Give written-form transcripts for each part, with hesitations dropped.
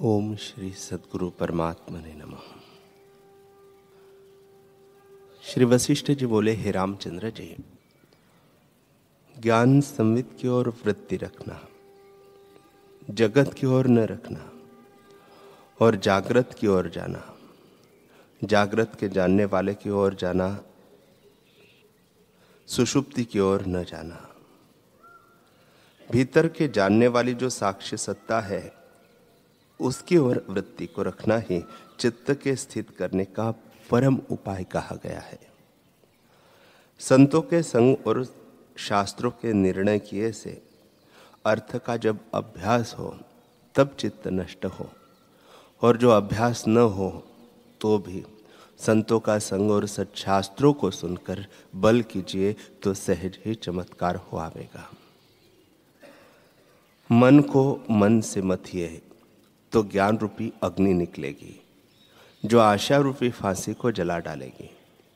ओम श्री सद्गुरु परमात्मने नमः। श्री वशिष्ठ जी बोले, हे रामचंद्र जी, ज्ञान संवित की ओर वृत्ति रखना, जगत की ओर न रखना और जागृत की ओर जाना, जागृत के जानने वाले की ओर जाना, सुषुप्ति की ओर न जाना। भीतर के जानने वाली जो साक्ष्य सत्ता है उसकी ओर वृत्ति को रखना ही चित्त के स्थित करने का परम उपाय कहा गया है। संतों के संग और शास्त्रों के निर्णय किए से अर्थ का जब अभ्यास हो तब चित्त नष्ट हो, और जो अभ्यास न हो तो भी संतों का संग और सच्छास्त्रों को सुनकर बल कीजिए तो सहज ही चमत्कार हो आवेगा। मन को मन से मथिए तो ज्ञान रूपी अग्नि निकलेगी, जो आशा रूपी फांसी को जला डालेगी।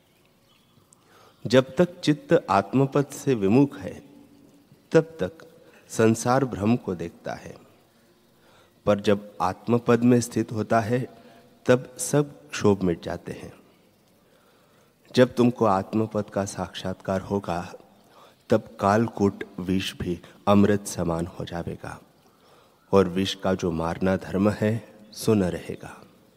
जब तक चित्त आत्मपद से विमुख है तब तक संसार भ्रम को देखता है, पर जब आत्मपद में स्थित होता है तब सब क्षोभ मिट जाते हैं। जब तुमको आत्मपद का साक्षात्कार होगा तब कालकूट विष भी अमृत समान हो जाएगा, और विष का जो मारना धर्म है सो न रहेगा।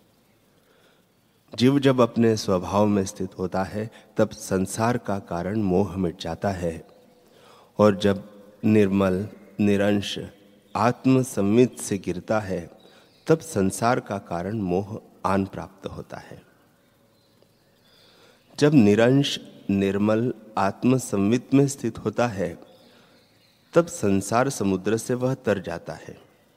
जीव जब अपने स्वभाव में स्थित होता है तब संसार का कारण मोह मिट जाता है, और जब निर्मल निरंश आत्म संवित से गिरता है तब संसार का कारण मोह आन प्राप्त होता है। जब निरंश निर्मल आत्म संवित में स्थित होता है तब संसार समुद्र से वह तर जाता है।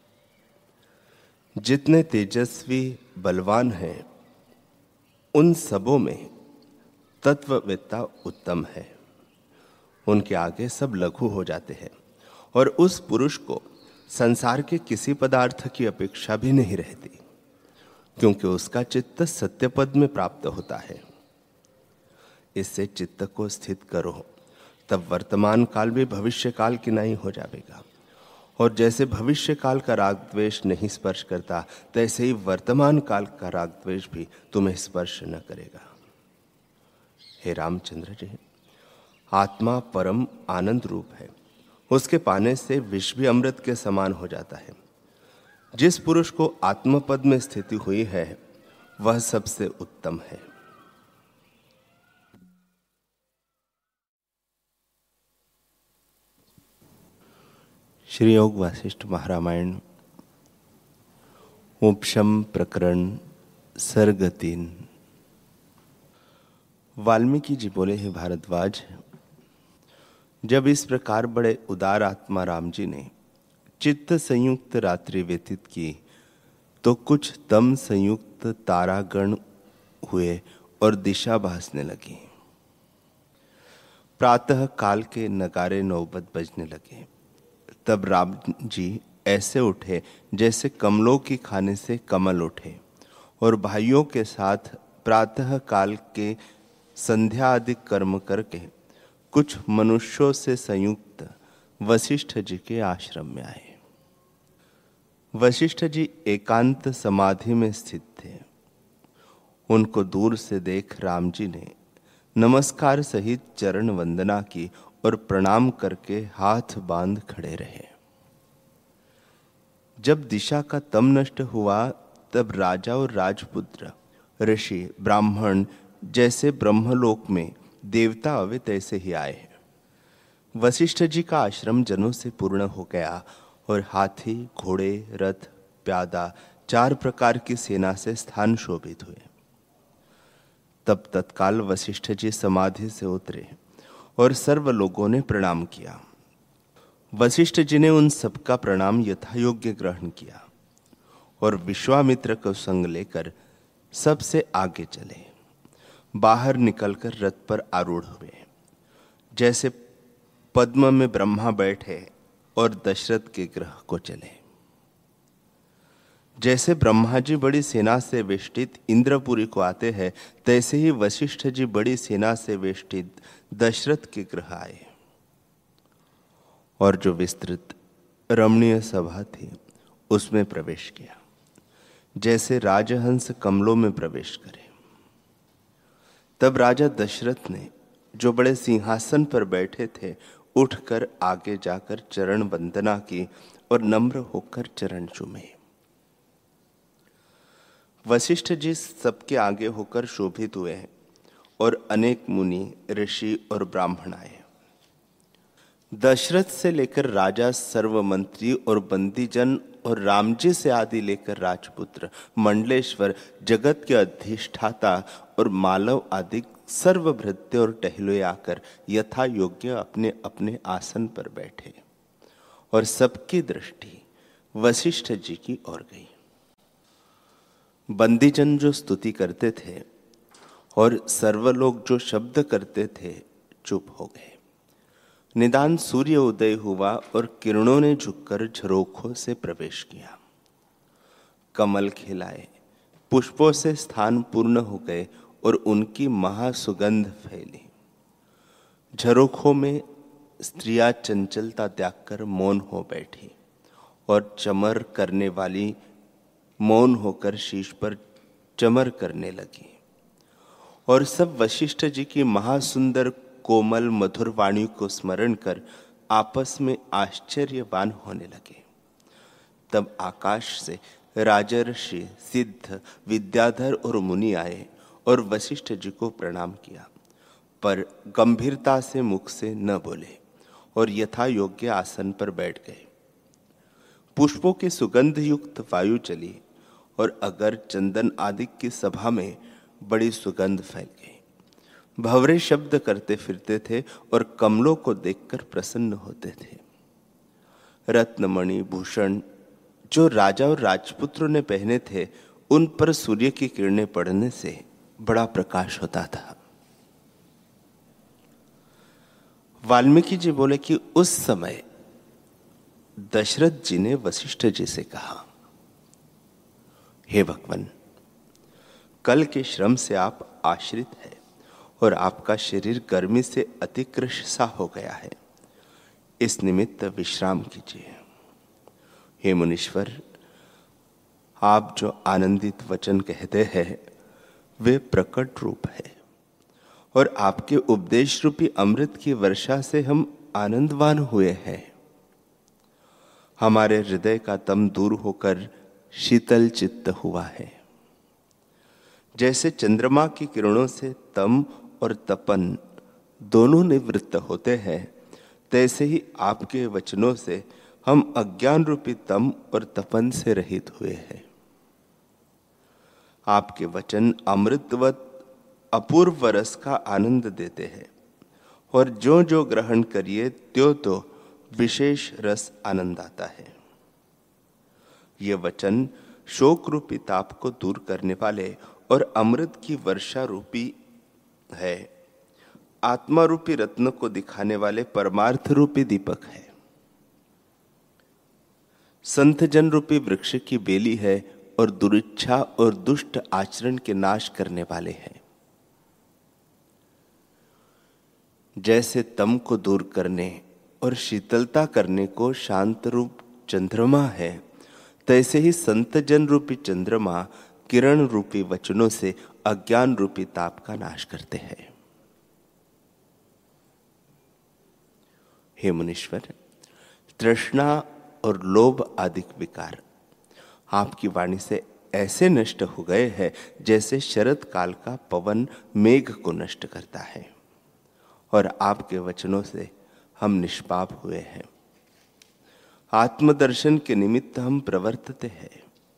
जितने तेजस्वी बलवान हैं उन सबों में तत्ववेत्ता उत्तम है, उनके आगे सब लघु हो जाते हैं, और उस पुरुष को संसार के किसी पदार्थ की अपेक्षा भी नहीं रहती, क्योंकि उसका चित्त सत्य पद में प्राप्त होता है। इससे चित्त को स्थित करो, तब वर्तमान काल भी भविष्य काल की नहीं हो जाएगा, और जैसे भविष्य काल का राग द्वेष नहीं स्पर्श करता तैसे ही वर्तमान काल का राग द्वेष भी तुम्हें स्पर्श न करेगा। हे रामचंद्र जी, आत्मा परम आनंद रूप है, उसके पाने से विष भी अमृत के समान हो जाता है। जिस पुरुष को आत्मपद में स्थिति हुई है वह सबसे उत्तम है। श्री योग वासिष्ठ महारामायण उपशम प्रकरण सर्ग 3। वाल्मीकि जी बोले, हे भारद्वाज, जब इस प्रकार बड़े उदार आत्मा राम जी ने चित्त संयुक्त रात्रि व्यतीत की तो कुछ तम संयुक्त तारागण हुए और दिशा भासने लगी। प्रातः काल के नगारे नौबत बजने लगे। तब राम जी ऐसे उठे जैसे कमलों की खाने से कमल उठे, और भाइयों के साथ प्रातः काल के संध्या आदि कर्म करके कुछ मनुष्यों से संयुक्त वशिष्ठ जी के आश्रम में आए। वशिष्ठ जी एकांत समाधि में स्थित थे। उनको दूर से देख राम जी ने नमस्कार सहित चरण वंदना की और प्रणाम करके हाथ बांध खड़े रहे। जब दिशा का तम नष्ट हुआ तब राजा और राजपुत्र, ऋषि, ब्राह्मण जैसे ब्रह्मलोक में देवता आवे तैसे ही आए। वशिष्ठ जी का आश्रम जनों से पूर्ण हो गया, और हाथी, घोड़े, रथ, प्यादा 4 प्रकार की सेना से स्थान शोभित हुए। तब तत्काल वशिष्ठ जी समाधि से उतरे और सर्व लोगों ने प्रणाम किया। वशिष्ठ जी ने उन सबका प्रणाम यथायोग्य ग्रहण किया और विश्वामित्र को संग लेकर सबसे आगे चले। बाहर निकलकर रथ पर आरूढ़ हुए। जैसे पद्म में ब्रह्मा बैठे और दशरथ के गृह को चले। जैसे ब्रह्मा जी बड़ी सेना से वेष्टित इंद्रपुरी को आते हैं, तैसे ही वशिष्ठ जी बड़ी सेना से वेष्टित दशरथ के गृह आए, और जो विस्तृत रमणीय सभा थी उसमें प्रवेश किया। जैसे राजहंस कमलों में प्रवेश करे। तब राजा दशरथ ने, जो बड़े सिंहासन पर बैठे थे, उठकर आगे जाकर चरण वंदना की और नम्र होकर चरण चूमे। वशिष्ठ जी सबके आगे होकर शोभित हुए हैं और अनेक मुनि, ऋषि और ब्राह्मण आए। दशरथ से लेकर राजा, सर्व मंत्री और बंदीजन और रामजी से आदि लेकर राजपुत्र, मंडलेश्वर, जगत के अधिष्ठाता और मालव आदि सर्व भृत्य और टहलुए आकर यथा योग्य अपने अपने आसन पर बैठे और सबकी दृष्टि वशिष्ठ जी की ओर गई। बंदीजन जो स्तुति करते थे और सर्व लोग जो शब्द करते थे, चुप हो गए। निदान सूर्य उदय हुआ और किरणों ने झुककर झरोखों से प्रवेश किया। कमल खिलाए, पुष्पों से स्थान पूर्ण हो गए और उनकी महासुगंध फैली। झरोखों में स्त्रियां चंचलता त्याग कर मौन हो बैठी और चमर करने वाली मौन होकर शीश पर चमर करने लगी। और सब वशिष्ठ जी की महासुंदर कोमल मधुर वाणी को स्मरण कर आपस में आश्चर्यवान होने लगे। तब आकाश से राजर्षि, सिद्ध, विद्याधर और मुनि आए और वशिष्ठ जी को प्रणाम किया, पर गंभीरता से मुख से न बोले और यथा योग्य आसन पर बैठ गए। पुष्पों की सुगंध युक्त वायु चली और अगर चंदन आदि की सभा में बड़ी सुगंध फैल गई। भंवरे शब्द करते फिरते थे और कमलों को देखकर प्रसन्न होते थे। रत्नमणि भूषण जो राजा और राजपुत्रों ने पहने थे, उन पर सूर्य की किरणें पड़ने से बड़ा प्रकाश होता था। वाल्मीकि जी बोले कि उस समय दशरथ जी ने वशिष्ठ जी से कहा, हे भगवान, कल के श्रम से आप आश्रित हैं और आपका शरीर गर्मी से अतिकृश सा हो गया है। इस निमित्त विश्राम कीजिए। हे मुनीश्वर, आप जो आनंदित वचन कहते हैं वे प्रकट रूप है और आपके उपदेश रूपी अमृत की वर्षा से हम आनंदवान हुए हैं। हमारे हृदय का तम दूर होकर शीतल चित्त हुआ है। जैसे चंद्रमा की किरणों से तम और तपन दोनों निवृत्त होते हैं, तैसे ही आपके वचनों से हम अज्ञान रूपी तम और तपन से रहित हुए हैं। आपके वचन अमृतवत अपूर्व रस का आनंद देते हैं और जो जो ग्रहण करिए त्यों तो विशेष रस आनंद आता है। ये वचन शोक रूपी ताप को दूर करने वाले और अमृत की वर्षा रूपी है। आत्मा रूपी रत्न को दिखाने वाले परमार्थ रूपी दीपक है। संत जन रूपी वृक्ष की बेली है और दुरिच्छा और दुष्ट आचरण के नाश करने वाले हैं। जैसे तम को दूर करने और शीतलता करने को शांत रूप चंद्रमा है, तैसे ही संत जन रूपी चंद्रमा किरण रूपी वचनों से अज्ञान रूपी ताप का नाश करते हैं। हे मुनीश्वर, तृष्णा और लोभ आदि विकार आपकी वाणी से ऐसे नष्ट हो गए हैं जैसे शरद काल का पवन मेघ को नष्ट करता है, और आपके वचनों से हम निष्पाप हुए हैं। आत्मदर्शन के निमित्त हम प्रवर्तते हैं।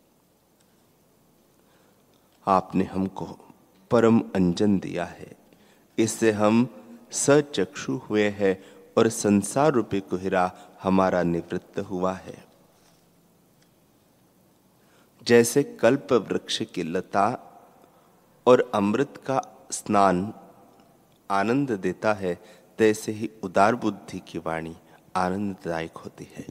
आपने हमको परम अंजन दिया है, इससे हम सचक्षु हुए हैं और संसार रूपी कुहिरा हमारा निवृत्त हुआ है। जैसे कल्प वृक्ष की लता और अमृत का स्नान आनंद देता है, तैसे ही उदार बुद्धि की वाणी आनंददायक होती है।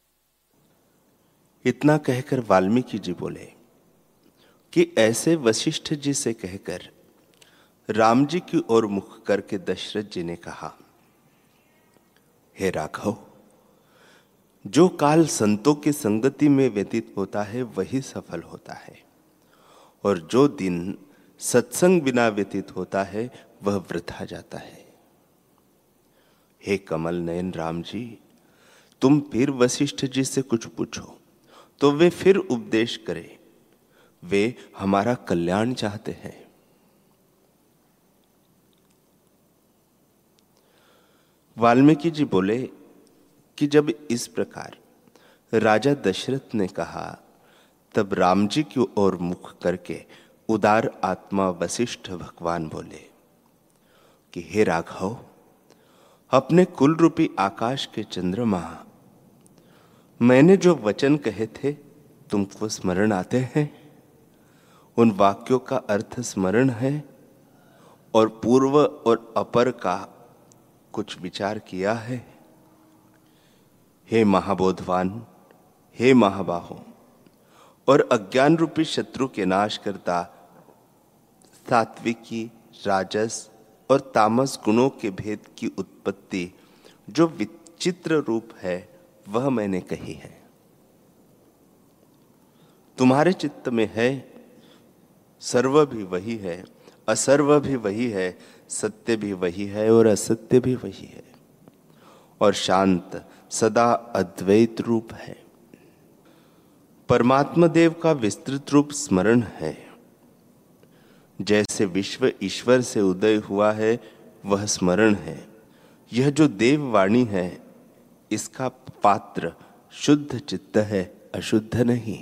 इतना कहकर वाल्मीकि जी बोले कि ऐसे वशिष्ठ जी से कहकर राम जी की ओर मुख करके दशरथ जी ने कहा, हे राघव, जो काल संतों की संगति में व्यतीत होता है वही सफल होता है। और जो दिन सत्संग बिना व्यतीत होता है वह वृथा जाता है। हे कमल नयन राम जी, तुम फिर वशिष्ठ जी से कुछ पूछो तो वे फिर उपदेश करें। वे हमारा कल्याण चाहते हैं। वाल्मीकि जी बोले कि जब इस प्रकार राजा दशरथ ने कहा, तब राम जी की ओर मुख करके उदार आत्मा वशिष्ठ भगवान बोले कि हे राघव, अपने कुल रूपी आकाश के चंद्रमा, मैंने जो वचन कहे थे तुमको स्मरण आते हैं? उन वाक्यों का अर्थ स्मरण है और पूर्व और अपर का कुछ विचार किया है? हे महाबोधवान, हे महाबाहो, और अज्ञान रूपी शत्रु के नाश करता सात्विकी, राजस और तामस गुणों के भेद की उत्पत्ति जो विचित्र रूप है वह मैंने कही है। तुम्हारे चित्त में है, सर्व भी वही है, असर्व भी वही है, सत्य भी वही है और असत्य भी वही है, और शांत सदा अद्वैत रूप है। परमात्मा देव का विस्तृत रूप स्मरण है। जैसे विश्व ईश्वर से उदय हुआ है वह स्मरण है। यह जो देववाणी है इसका पात्र शुद्ध चित्त है, अशुद्ध नहीं।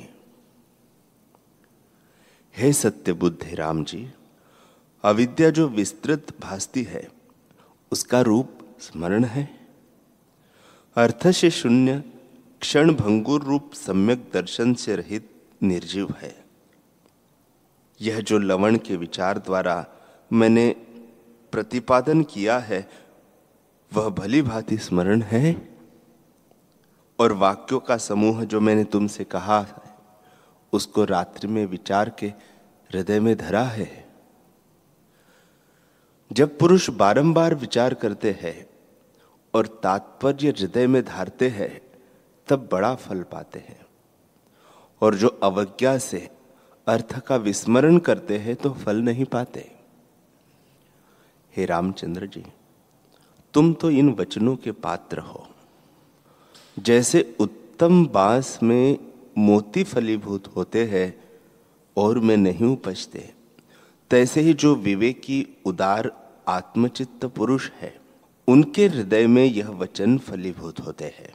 हे सत्य बुद्धि राम जी, अविद्या जो विस्तृत भासती है उसका रूप स्मरण है। अर्थ से शून्य क्षण भंगुर रूप सम्यक दर्शन से रहित निर्जीव है। यह जो लवण के विचार द्वारा मैंने प्रतिपादन किया है वह भली भांति स्मरण है। और वाक्यों का समूह जो मैंने तुमसे कहा है उसको रात्रि में विचार के हृदय में धरा है। जब पुरुष बारंबार विचार करते हैं और तात्पर्य हृदय में धारते हैं तब बड़ा फल पाते हैं, और जो अवज्ञा से अर्थ का विस्मरण करते हैं तो फल नहीं पाते। हे रामचंद्र जी, तुम तो इन वचनों के पात्र हो। जैसे उत्तम बांस में मोती फलीभूत होते हैं और में नहीं उपजते, तैसे ही जो विवेकी उदार आत्मचित्त पुरुष है उनके हृदय में यह वचन फलीभूत होते हैं।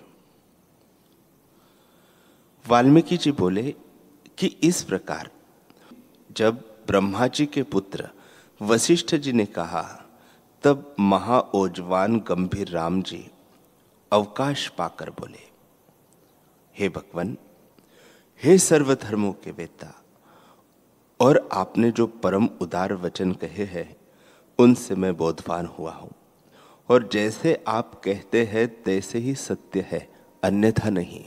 वाल्मीकि जी बोले कि इस प्रकार जब ब्रह्मा जी के पुत्र वशिष्ठ जी ने कहा, तब महाओजवान गंभीर राम जी अवकाश पाकर बोले, हे भगवान, हे सर्वधर्मों के वेता, और आपने जो परम उदार वचन कहे हैं उनसे मैं बोधवान हुआ हूं, और जैसे आप कहते हैं तैसे ही सत्य है, अन्यथा नहीं।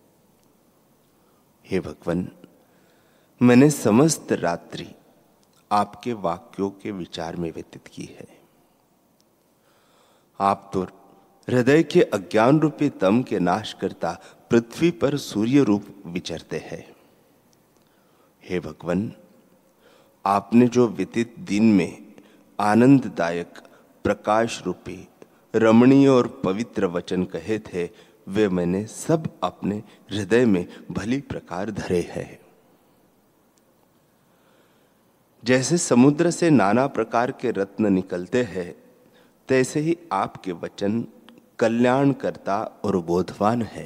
हे भगवान, मैंने समस्त रात्रि आपके वाक्यों के विचार में व्यतीत की है। आप तो हृदय के अज्ञान रूपी तम के नाश करता पृथ्वी पर सूर्य रूप विचरते हैं। हे भगवान, आपने जो व्यतीत दिन में आनंददायक प्रकाश रूपी रमणीय और पवित्र वचन कहे थे वे मैंने सब अपने हृदय में भली प्रकार धरे हैं। जैसे समुद्र से नाना प्रकार के रत्न निकलते हैं तैसे ही आपके वचन कल्याणकर्ता और बोधवान है,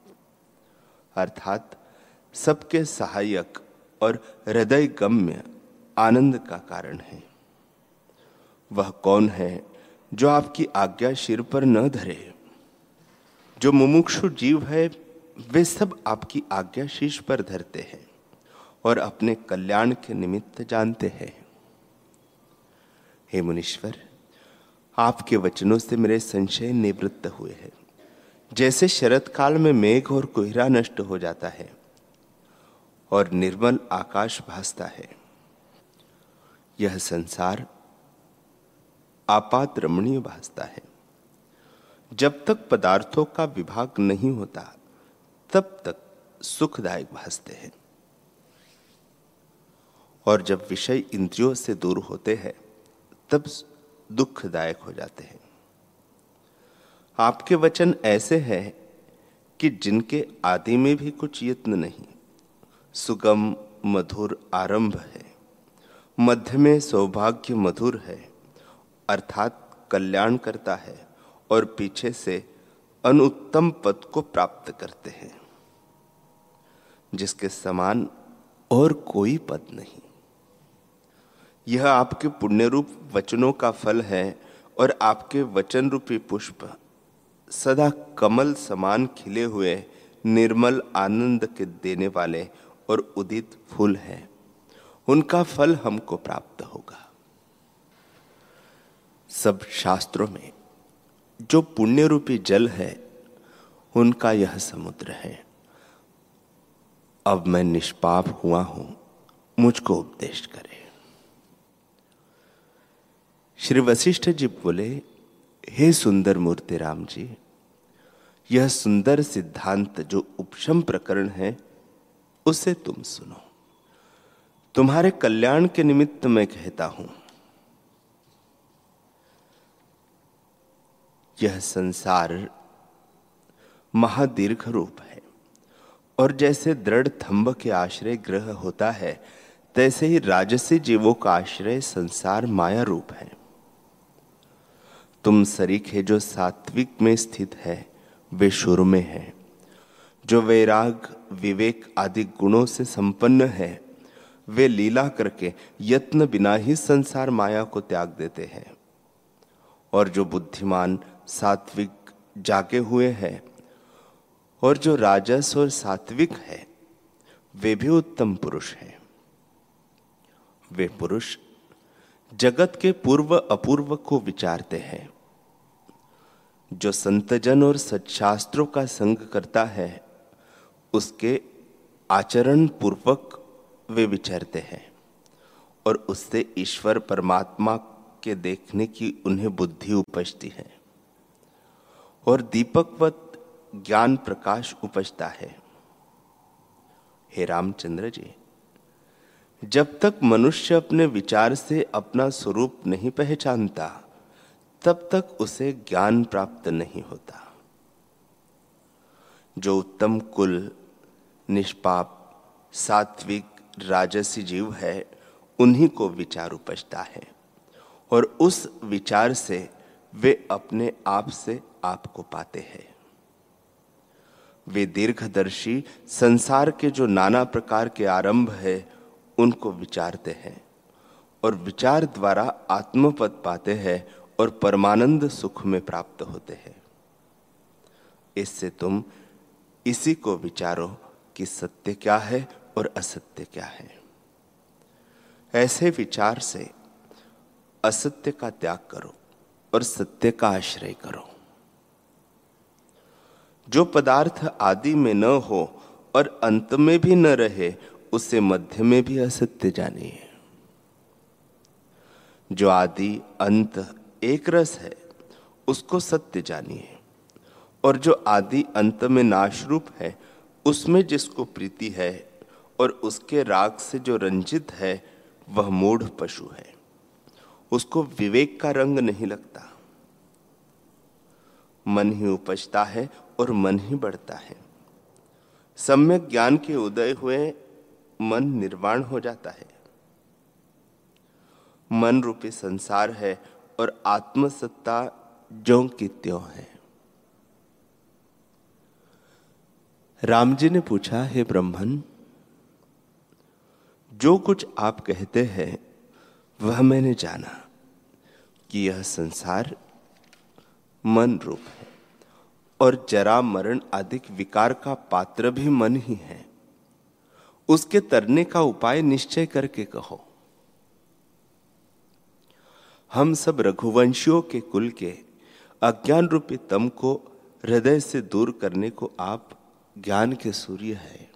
अर्थात सबके सहायक और हृदय गम्य आनंद का कारण है। वह कौन है जो आपकी आज्ञा सिर पर न धरे? जो मुमुक्षु जीव है वे सब आपकी आज्ञा शीश पर धरते हैं और अपने कल्याण के निमित्त जानते हैं। हे मुनीश्वर, आपके वचनों से मेरे संशय निवृत्त हुए हैं। जैसे शरत काल में मेघ और कोहरा नष्ट हो जाता है और निर्मल आकाश भासता है, यह संसार आपात रमणीय भासता है। जब तक पदार्थों का विभाग नहीं होता तब तक सुखदायक भासते हैं, और जब विषय इंद्रियों से दूर होते हैं तब दुखदायक हो जाते हैं। आपके वचन ऐसे हैं कि जिनके आदि में भी कुछ यत्न नहीं, सुगम मधुर आरंभ है, मध्य में सौभाग्य मधुर है, अर्थात कल्याण करता है, और पीछे से अनुत्तम पद को प्राप्त करते हैं, जिसके समान और कोई पद नहीं। यह आपके पुण्य रूप वचनों का फल है, और आपके वचन रूपी पुष्प सदा कमल समान खिले हुए निर्मल आनंद के देने वाले और उदित फूल हैं। उनका फल हमको प्राप्त होगा। सब शास्त्रों में जो पुण्य रूपी जल है उनका यह समुद्र है। अब मैं निष्पाप हुआ हूं, मुझको उपदेश करे। श्री वशिष्ठ जी बोले, हे सुंदर मूर्ति राम जी, यह सुंदर सिद्धांत जो उपशम प्रकरण है उसे तुम सुनो। तुम्हारे कल्याण के निमित्त मैं कहता हूं। यह संसार महादीर्घ रूप है, और जैसे दृढ़ थंभ के आश्रय ग्रह होता है, तैसे ही राजसी जीवों का आश्रय संसार माया रूप है। तुम सरीखे जो सात्विक में स्थित है वे शुर में है। जो वैराग विवेक आदि गुणों से संपन्न है वे लीला करके यत्न बिना ही संसार माया को त्याग देते हैं। और जो बुद्धिमान सात्विक जागे हुए हैं और जो राजस और सात्विक है वे भी उत्तम पुरुष हैं। वे पुरुष जगत के पूर्व अपूर्व को विचारते हैं। जो संतजन और सच्छास्त्रों का संग करता है उसके आचरण पूर्वक वे विचरते हैं, और उससे ईश्वर परमात्मा के देखने की उन्हें बुद्धि उपजती है, और दीपकवत ज्ञान प्रकाश उपजता है। हे रामचंद्र जी, जब तक मनुष्य अपने विचार से अपना स्वरूप नहीं पहचानता तब तक उसे ज्ञान प्राप्त नहीं होता। जो उत्तम कुल निष्पाप सात्विक राजसी जीव है उन्हीं को विचार उपजता है, और उस विचार से वे अपने आप से आपको पाते हैं। वे दीर्घदर्शी संसार के जो नाना प्रकार के आरंभ है उनको विचारते हैं, और विचार द्वारा आत्मपद पाते हैं और परमानंद सुख में प्राप्त होते हैं। इससे तुम इसी को विचारो कि सत्य क्या है और असत्य क्या है। ऐसे विचार से असत्य का त्याग करो और सत्य का आश्रय करो। जो पदार्थ आदि में न हो और अंत में भी न रहे उसे मध्य में भी असत्य जानिए। जो आदि अंत एक रस है उसको सत्य जानिए, और जो आदि अंत में नाशरूप है उसमें जिसको प्रीति है और उसके राग से जो रंजित है वह मूढ़ पशु है। उसको विवेक का रंग नहीं लगता। मन ही उपजता है और मन ही बढ़ता है। सम्यक ज्ञान के उदय हुए मन निर्वाण हो जाता है। मन रूपी संसार है और आत्मसत्ता ज्यों की त्यों है। राम जी ने पूछा, हे ब्रह्मन, जो कुछ आप कहते हैं वह मैंने जाना कि यह संसार मन रूप है, और जरा मरण आदि विकार का पात्र भी मन ही है। उसके तरने का उपाय निश्चय करके कहो। हम सब रघुवंशियों के कुल के अज्ञान रूपी तम को हृदय से दूर करने को आप ज्ञान के सूर्य है।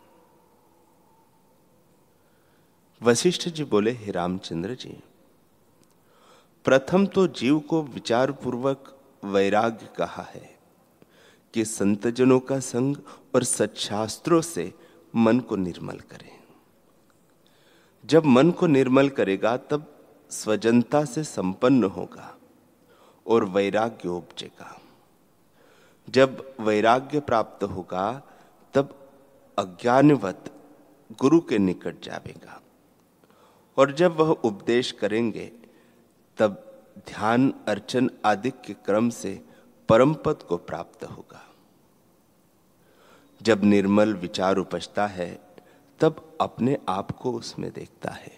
वशिष्ठ जी बोले, हे रामचंद्र जी, प्रथम तो जीव को विचार पूर्वक वैराग्य कहा है कि संतजनों का संग और सच्छास्त्रों से मन को निर्मल करें। जब मन को निर्मल करेगा तब स्वजनता से संपन्न होगा और वैराग्य उपजेगा। जब वैराग्य प्राप्त होगा तब अज्ञानवत गुरु के निकट जावेगा, और जब वह उपदेश करेंगे तब ध्यान अर्चन आदि के क्रम से परम पद को प्राप्त होगा। जब निर्मल विचार उपजता है तब अपने आप को उसमें देखता है।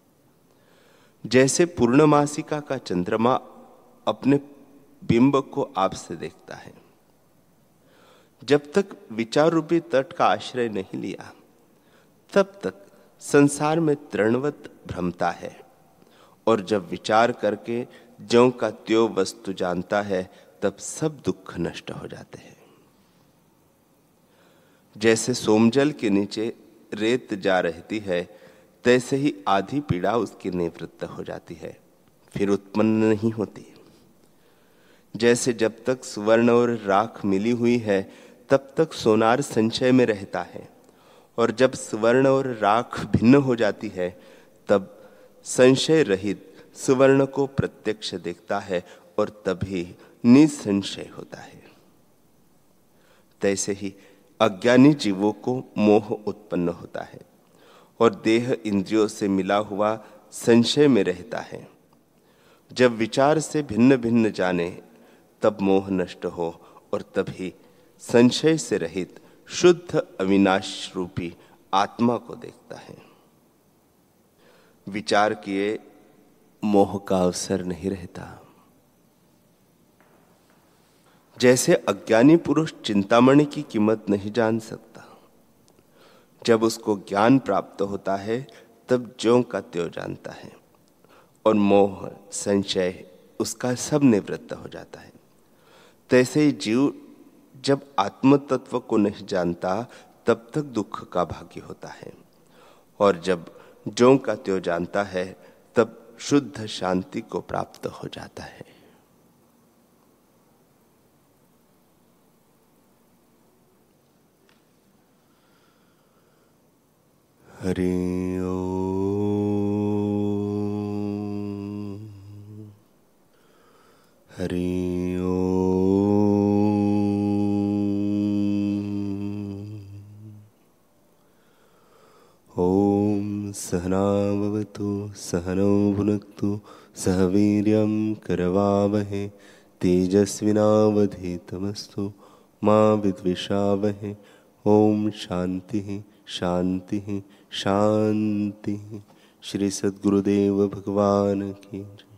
जैसे पूर्णमासिका का चंद्रमा अपने बिंब को आप से देखता है। जब तक विचार रूपी तट का आश्रय नहीं लिया तब तक संसार में तृणवत भ्रमता है, और जब विचार करके ज्यों का त्यों वस्तु जानता है तब सब दुख नष्ट हो जाते हैं। जैसे सोमजल के नीचे रेत जा रहती है, तैसे ही आधी पीड़ा उसकी निवृत्त हो जाती है, फिर उत्पन्न नहीं होती। जैसे जब तक सुवर्ण और राख मिली हुई है तब तक सोनार संशय में रहता है, और जब सुवर्ण और राख भिन्न हो जाती है तब संशय रहित सुवर्ण को प्रत्यक्ष देखता है और तभी निसंशय होता है। तैसे ही अज्ञानी जीवों को मोह उत्पन्न होता है और देह इंद्रियों से मिला हुआ संशय में रहता है। जब विचार से भिन्न भिन्न जाने तब मोह नष्ट हो, और तभी संशय से रहित शुद्ध अविनाश रूपी आत्मा को देखता है। विचार किए मोह का अवसर नहीं रहता। जैसे अज्ञानी पुरुष चिंतामणि की कीमत नहीं जान सकता, जब उसको ज्ञान प्राप्त होता है तब ज्यों का त्यों जानता है, और मोह संशय उसका सब निवृत्त हो जाता है। तैसे ही जीव जब आत्म तत्व को नहीं जानता तब तक दुख का भागी होता है, और जब ज्यों का त्यों जानता है तब शुद्ध शांति को प्राप्त हो जाता है। हरि ओम, हरि ओम। ओम सहना भवतु सहनौ भुनक्तु सह वीर्यं करवावहै तेजस्विनावधीतमस्तु मा विद्विषावहै। ओम शांति शांति शांति। श्री सद्गुरुदेव भगवान की जय।